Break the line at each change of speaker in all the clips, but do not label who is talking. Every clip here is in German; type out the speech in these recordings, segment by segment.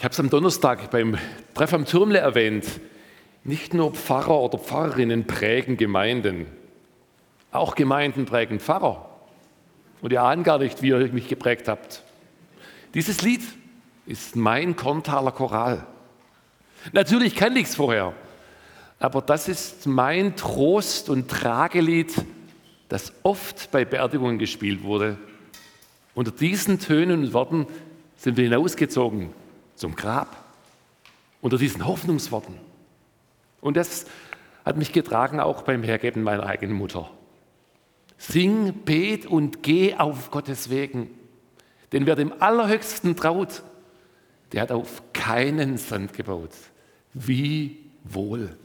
Ich habe es am Donnerstag beim Treff am Türmle erwähnt. Nicht nur Pfarrer oder Pfarrerinnen prägen Gemeinden, auch Gemeinden prägen Pfarrer. Und ihr ahnt gar nicht, wie ihr mich geprägt habt. Dieses Lied ist mein Korntaler Choral. Natürlich kannte ich es vorher, aber das ist mein Trost- und Tragelied, das oft bei Beerdigungen gespielt wurde. Unter diesen Tönen und Worten sind wir hinausgezogen zum Grab, unter diesen Hoffnungsworten. Und das hat mich getragen auch beim Hergeben meiner eigenen Mutter. Sing, bet und geh auf Gottes Wegen. Denn wer dem Allerhöchsten traut, der hat auf keinen Sand gebaut. Wie wohl.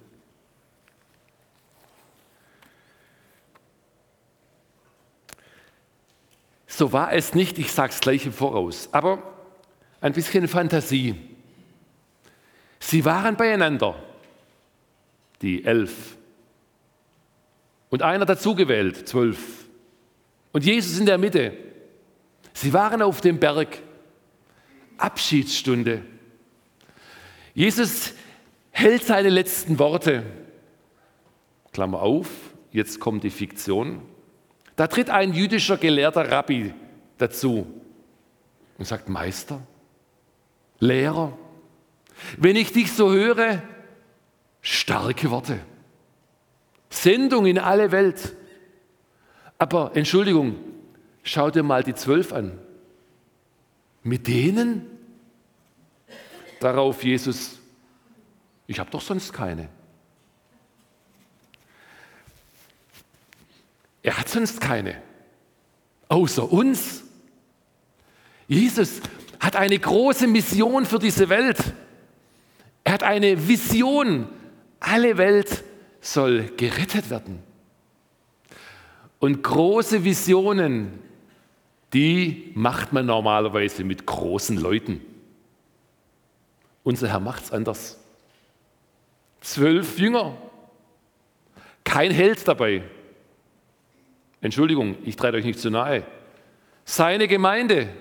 So war es nicht, ich sage es gleich im Voraus, aber ein bisschen Fantasie. Sie waren beieinander, die 11. Und einer dazugewählt, 12. Und Jesus in der Mitte. Sie waren auf dem Berg. Abschiedsstunde. Jesus hält seine letzten Worte. Klammer auf, jetzt kommt die Fiktion. Da tritt ein jüdischer Gelehrter Rabbi dazu und sagt: Meister, Lehrer, wenn ich dich so höre, starke Worte. Sendung in alle Welt. Aber Entschuldigung, schau dir mal die 12 an. Mit denen? Darauf Jesus: Ich habe doch sonst keine. Er hat sonst keine. Außer uns. Jesus hat eine große Mission für diese Welt. Er hat eine Vision. Alle Welt soll gerettet werden. Und große Visionen, die macht man normalerweise mit großen Leuten. Unser Herr macht es anders. 12 Jünger, kein Held dabei. Entschuldigung, ich trete euch nicht zu nahe. Seine Gemeinde,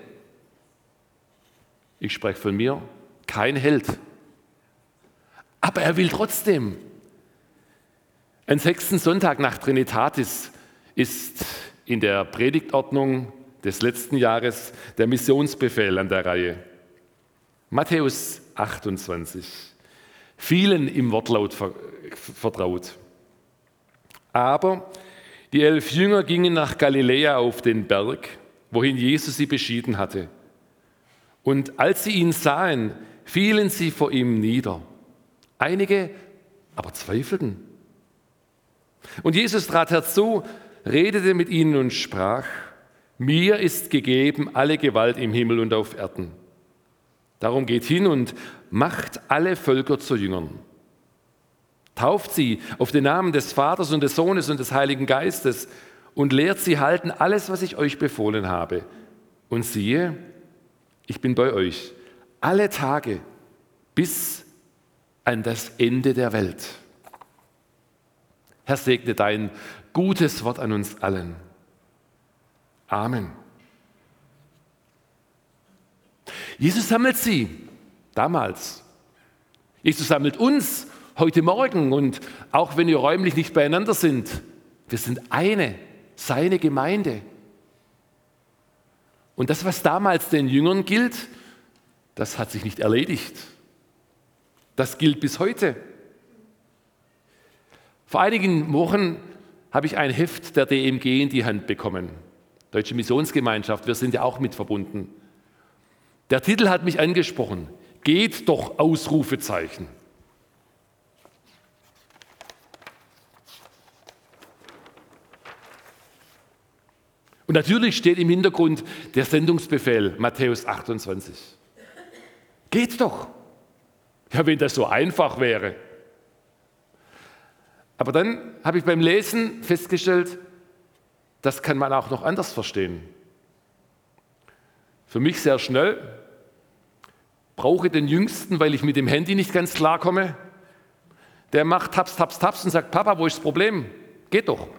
ich spreche von mir, kein Held. Aber er will trotzdem. Am 6. Sonntag nach Trinitatis ist in der Predigtordnung des letzten Jahres der Missionsbefehl an der Reihe. Matthäus 28. Vielen im Wortlaut vertraut. Aber die 11 Jünger gingen nach Galiläa auf den Berg, wohin Jesus sie beschieden hatte. Und als sie ihn sahen, fielen sie vor ihm nieder. Einige aber zweifelten. Und Jesus trat herzu, redete mit ihnen und sprach: Mir ist gegeben alle Gewalt im Himmel und auf Erden. Darum geht hin und macht alle Völker zu Jüngern. Tauft sie auf den Namen des Vaters und des Sohnes und des Heiligen Geistes und lehrt sie halten alles, was ich euch befohlen habe. Und siehe, ich bin bei euch alle Tage bis an das Ende der Welt. Herr, segne dein gutes Wort an uns allen. Amen. Jesus sammelt sie damals. Jesus sammelt uns heute Morgen, und auch wenn wir räumlich nicht beieinander sind, wir sind eine, seine Gemeinde. Und das, was damals den Jüngern gilt, das hat sich nicht erledigt. Das gilt bis heute. Vor einigen Wochen habe ich ein Heft der DMG in die Hand bekommen. Deutsche Missionsgemeinschaft, wir sind ja auch mit verbunden. Der Titel hat mich angesprochen. Geht doch, Ausrufezeichen. Und natürlich steht im Hintergrund der Sendungsbefehl, Matthäus 28. Geht doch. Ja, wenn das so einfach wäre. Aber dann habe ich beim Lesen festgestellt, das kann man auch noch anders verstehen. Für mich sehr schnell: Brauche den Jüngsten, weil ich mit dem Handy nicht ganz klarkomme. Der macht Taps, Taps, Taps und sagt: Papa, wo ist das Problem? Geht doch.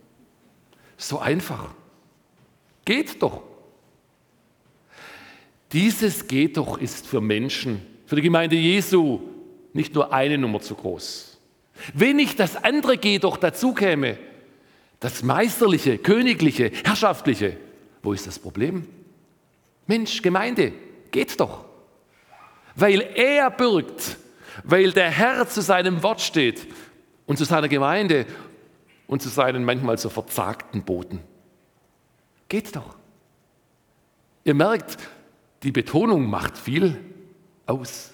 So einfach. Geht doch. Dieses Geht doch ist für Menschen, für die Gemeinde Jesu nicht nur eine Nummer zu groß. Wenn nicht das andere Geht doch dazu käme, das Meisterliche, Königliche, Herrschaftliche, wo ist das Problem? Mensch, Gemeinde, geht doch. Weil er bürgt, weil der Herr zu seinem Wort steht und zu seiner Gemeinde und zu seinen manchmal so verzagten Boten. Geht doch. Ihr merkt, die Betonung macht viel aus.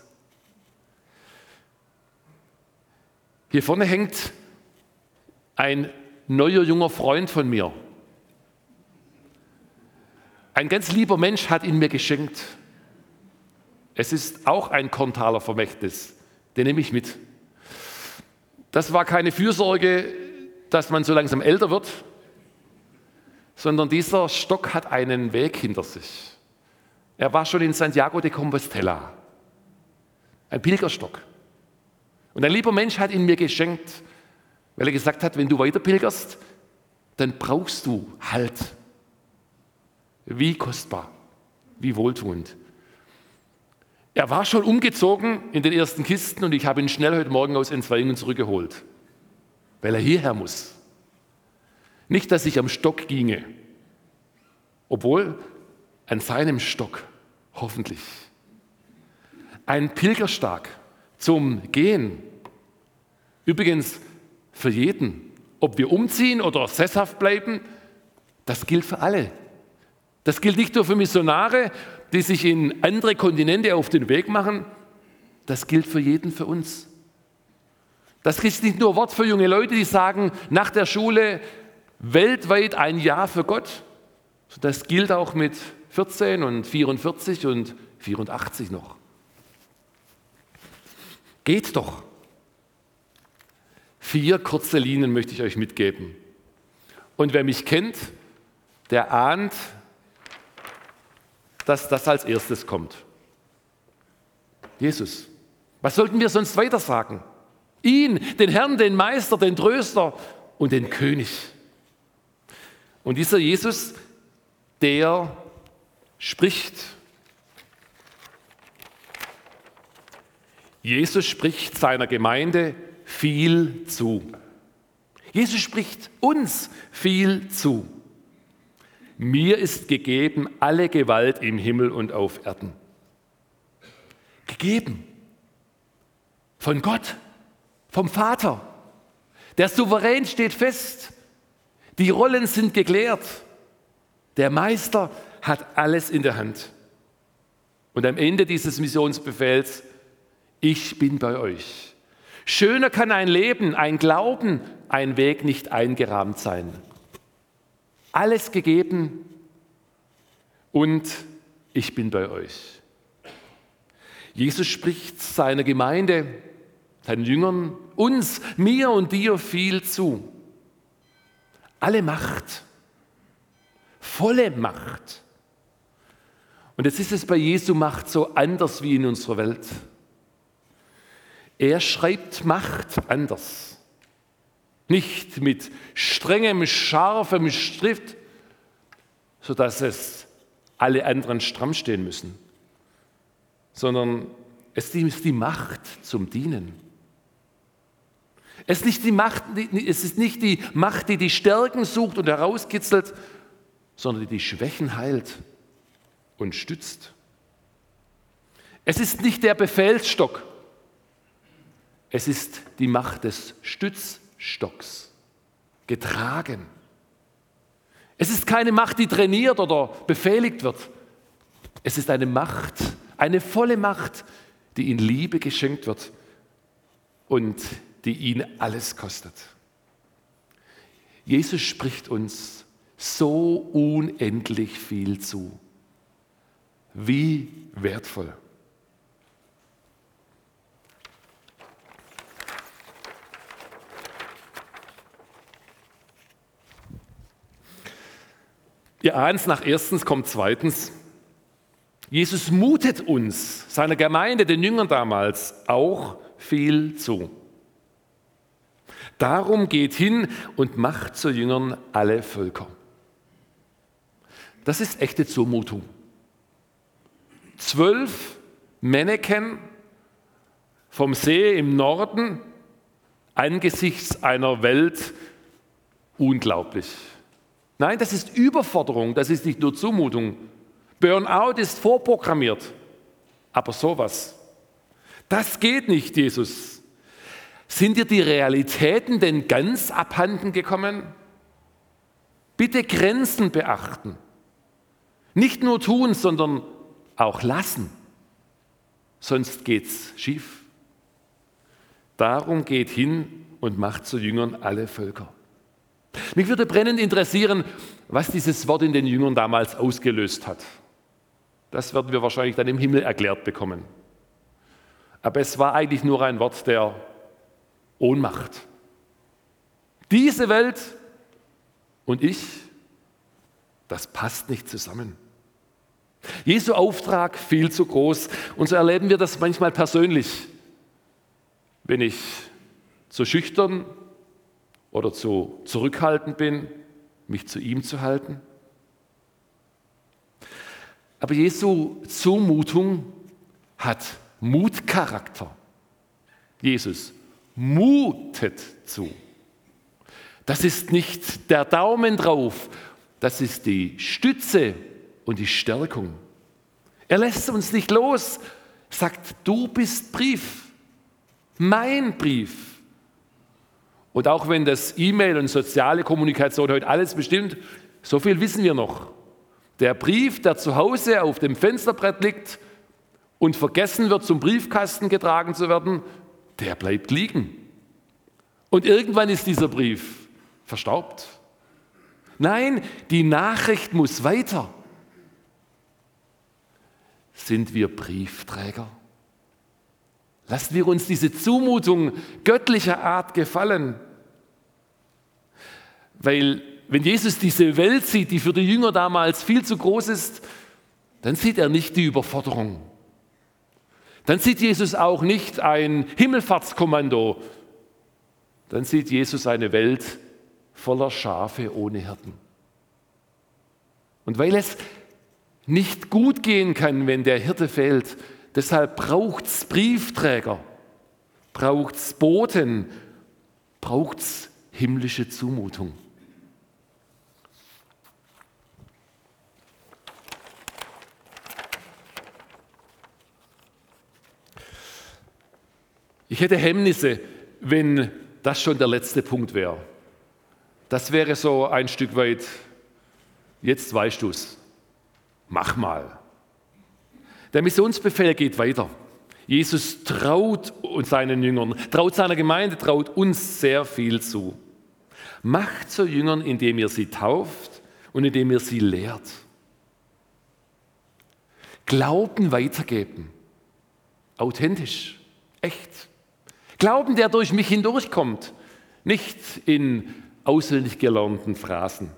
Hier vorne hängt ein neuer junger Freund von mir. Ein ganz lieber Mensch hat ihn mir geschenkt. Es ist auch ein Korntaler Vermächtnis. Den nehme ich mit. Das war keine Fürsorge, dass man so langsam älter wird, sondern dieser Stock hat einen Weg hinter sich. Er war schon in Santiago de Compostela. Ein Pilgerstock. Und ein lieber Mensch hat ihn mir geschenkt, weil er gesagt hat, wenn du weiter pilgerst, dann brauchst du Halt. Wie kostbar, wie wohltuend. Er war schon umgezogen in den ersten Kisten und ich habe ihn schnell heute Morgen aus Enzweigen zurückgeholt, weil er hierher muss. Nicht, dass ich am Stock ginge, obwohl an seinem Stock hoffentlich. Ein Pilgerstag zum Gehen. Übrigens für jeden, ob wir umziehen oder sesshaft bleiben, das gilt für alle. Das gilt nicht nur für Missionare, die sich in andere Kontinente auf den Weg machen, das gilt für jeden, für uns. Das ist nicht nur Wort für junge Leute, die sagen, nach der Schule weltweit ein Jahr für Gott. Das gilt auch mit 14 und 44 und 84 noch. Geht doch. 4 kurze Linien möchte ich euch mitgeben. Und wer mich kennt, der ahnt, dass das als erstes kommt. Jesus. Was sollten wir sonst weiter sagen? Ihn, den Herrn, den Meister, den Tröster und den König. Und dieser Jesus, der spricht. Jesus spricht seiner Gemeinde viel zu. Jesus spricht uns viel zu. Mir ist gegeben alle Gewalt im Himmel und auf Erden. Gegeben. Von Gott, vom Vater. Der Souverän steht fest. Die Rollen sind geklärt. Der Meister hat alles in der Hand. Und am Ende dieses Missionsbefehls, ich bin bei euch. Schöner kann ein Leben, ein Glauben, ein Weg nicht eingerahmt sein. Alles gegeben und ich bin bei euch. Jesus spricht seiner Gemeinde, seinen Jüngern, uns, mir und dir viel zu. Alle Macht, volle Macht. Und jetzt ist es bei Jesu Macht so anders wie in unserer Welt. Er schreibt Macht anders. Nicht mit strengem, scharfem Schrift, sodass es alle anderen stramm stehen müssen, sondern es ist die Macht zum Dienen. Es ist nicht die Macht, die die Stärken sucht und herauskitzelt, sondern die die Schwächen heilt und stützt. Es ist nicht der Befehlsstock, es ist die Macht des Stützstocks, getragen. Es ist keine Macht, die trainiert oder befehligt wird. Es ist eine Macht, eine volle Macht, die in Liebe geschenkt wird und die ihn alles kostet. Jesus spricht uns so unendlich viel zu. Wie wertvoll. Ihr ahnt es, nach erstens kommt zweitens. Jesus mutet uns, seiner Gemeinde, den Jüngern damals, auch viel zu. Darum geht hin und macht zu Jüngern alle Völker. Das ist echte Zumutung. 12 Männchen vom See im Norden angesichts einer Welt unglaublich. Nein, das ist Überforderung, das ist nicht nur Zumutung. Burnout ist vorprogrammiert. Aber sowas, das geht nicht, Jesus. Sind dir die Realitäten denn ganz abhanden gekommen? Bitte Grenzen beachten. Nicht nur tun, sondern auch lassen. Sonst geht's schief. Darum geht hin und macht zu Jüngern alle Völker. Mich würde brennend interessieren, was dieses Wort in den Jüngern damals ausgelöst hat. Das werden wir wahrscheinlich dann im Himmel erklärt bekommen. Aber es war eigentlich nur ein Wort der Ohnmacht. Diese Welt und ich, das passt nicht zusammen. Jesu Auftrag viel zu groß. Und so erleben wir das manchmal persönlich. Wenn ich zu schüchtern oder zu zurückhaltend bin, mich zu ihm zu halten. Aber Jesu Zumutung hat Mutcharakter. Jesus mutet zu. Das ist nicht der Daumen drauf, das ist die Stütze und die Stärkung. Er lässt uns nicht los, sagt, du bist Brief, mein Brief. Und auch wenn das E-Mail und soziale Kommunikation heute alles bestimmt, so viel wissen wir noch. Der Brief, der zu Hause auf dem Fensterbrett liegt und vergessen wird, zum Briefkasten getragen zu werden, der bleibt liegen. Und irgendwann ist dieser Brief verstaubt. Nein, die Nachricht muss weiter. Sind wir Briefträger? Lassen wir uns diese Zumutung göttlicher Art gefallen. Weil wenn Jesus diese Welt sieht, die für die Jünger damals viel zu groß ist, dann sieht er nicht die Überforderung. Dann sieht Jesus auch nicht ein Himmelfahrtskommando. Dann sieht Jesus eine Welt voller Schafe ohne Hirten. Und weil es nicht gut gehen kann, wenn der Hirte fehlt, deshalb braucht es Briefträger, braucht es Boten, braucht es himmlische Zumutung. Ich hätte Hemmnisse, wenn das schon der letzte Punkt wäre. Das wäre so ein Stück weit, jetzt weißt du es, mach mal. Der Missionsbefehl geht weiter. Jesus traut seinen Jüngern, traut seiner Gemeinde, traut uns sehr viel zu. Macht zu Jüngern, indem ihr sie tauft und indem ihr sie lehrt. Glauben weitergeben. Authentisch, echt. Glauben, der durch mich hindurchkommt, nicht in auswendig gelernten Phrasen.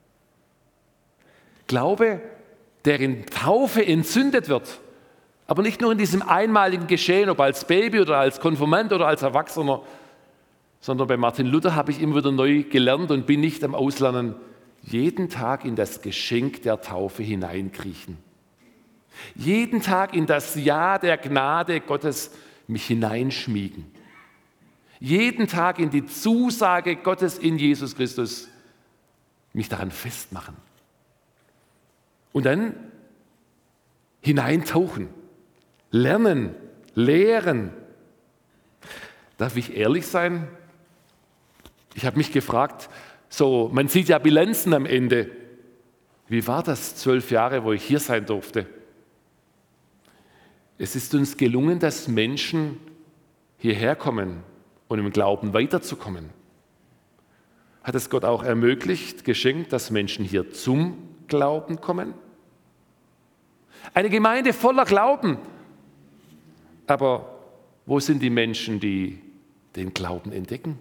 Glaube, der in Taufe entzündet wird, aber nicht nur in diesem einmaligen Geschehen, ob als Baby oder als Konfirmand oder als Erwachsener, sondern bei Martin Luther habe ich immer wieder neu gelernt und bin nicht am Auslernen, jeden Tag in das Geschenk der Taufe hineinkriechen. Jeden Tag in das Ja der Gnade Gottes mich hineinschmiegen. Jeden Tag in die Zusage Gottes in Jesus Christus mich daran festmachen. Und dann hineintauchen, lernen, lehren. Darf ich ehrlich sein? Ich habe mich gefragt, so, man sieht ja Bilanzen am Ende. Wie war das 12 Jahre, wo ich hier sein durfte? Es ist uns gelungen, dass Menschen hierher kommen und im Glauben weiterzukommen. Hat es Gott auch ermöglicht, geschenkt, dass Menschen hier zum Glauben kommen? Eine Gemeinde voller Glauben. Aber wo sind die Menschen, die den Glauben entdecken?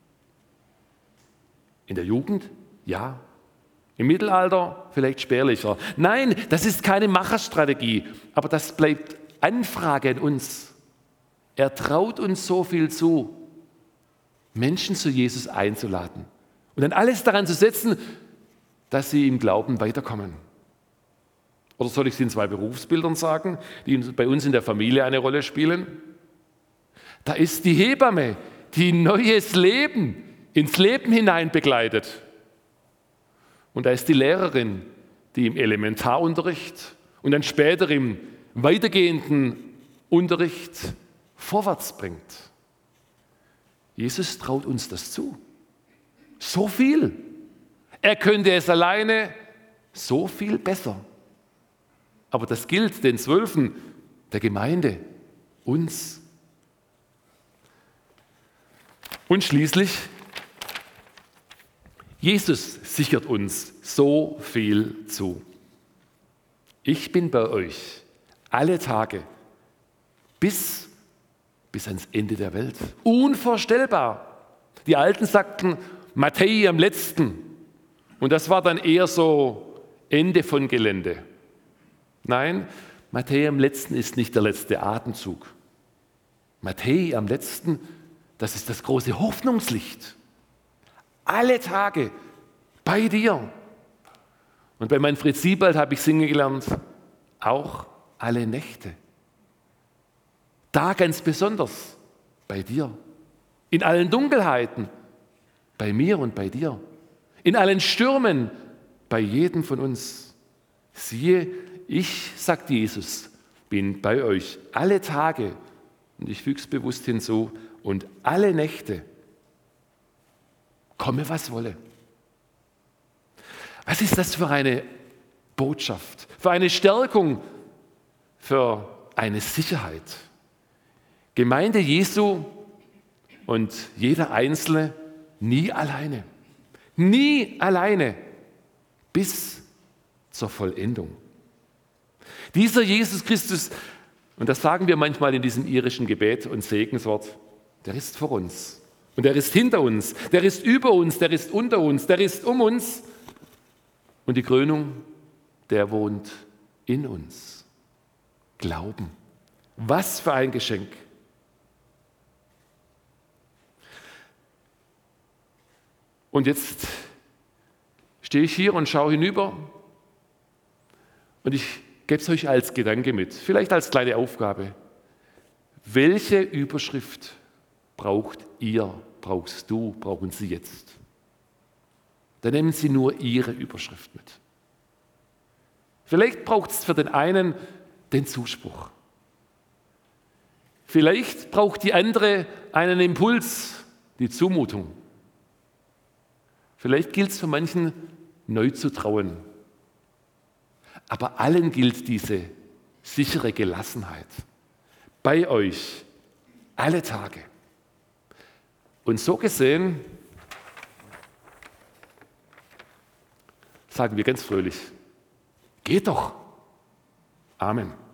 In der Jugend? Ja. Im Mittelalter? Vielleicht spärlicher. Nein, das ist keine Macherstrategie, aber das bleibt Anfrage an uns. Er traut uns so viel zu, Menschen zu Jesus einzuladen und dann alles daran zu setzen, dass sie im Glauben weiterkommen. Oder soll ich sie in 2 Berufsbildern sagen, die bei uns in der Familie eine Rolle spielen? Da ist die Hebamme, die neues Leben ins Leben hinein begleitet. Und da ist die Lehrerin, die im Elementarunterricht und dann später im weitergehenden Unterricht vorwärts bringt. Jesus traut uns das zu. So viel. Er könnte es alleine so viel besser. Aber das gilt den 12, der Gemeinde, uns. Und schließlich, Jesus sichert uns so viel zu. Ich bin bei euch alle Tage bis ans Ende der Welt. Unvorstellbar. Die Alten sagten, Matthäi am letzten. Und das war dann eher so Ende von Gelände. Nein, Matthäi am letzten ist nicht der letzte Atemzug. Matthäi am letzten, das ist das große Hoffnungslicht. Alle Tage bei dir. Und bei Manfred Siebald habe ich singen gelernt, auch alle Nächte. Da ganz besonders bei dir. In allen Dunkelheiten bei mir und bei dir. In allen Stürmen bei jedem von uns. Siehe, ich, sagt Jesus, bin bei euch alle Tage, und ich füge es bewusst hinzu, und alle Nächte, komme was wolle. Was ist das für eine Botschaft, für eine Stärkung, für eine Sicherheit? Gemeinde Jesu und jeder Einzelne nie alleine. Nie alleine bis zur Vollendung. Dieser Jesus Christus, und das sagen wir manchmal in diesem irischen Gebet und Segenswort, der ist vor uns und der ist hinter uns, der ist über uns, der ist unter uns, der ist um uns. Und die Krönung, der wohnt in uns. Glauben. Was für ein Geschenk. Und jetzt stehe ich hier und schaue hinüber und ich gebe es euch als Gedanke mit, vielleicht als kleine Aufgabe. Welche Überschrift braucht ihr, brauchst du, brauchen Sie jetzt? Dann nehmen Sie nur Ihre Überschrift mit. Vielleicht braucht es für den einen den Zuspruch. Vielleicht braucht die andere einen Impuls, die Zumutung. Vielleicht gilt es für manchen, neu zu trauen. Aber allen gilt diese sichere Gelassenheit. Bei euch alle Tage. Und so gesehen sagen wir ganz fröhlich, geht doch. Amen.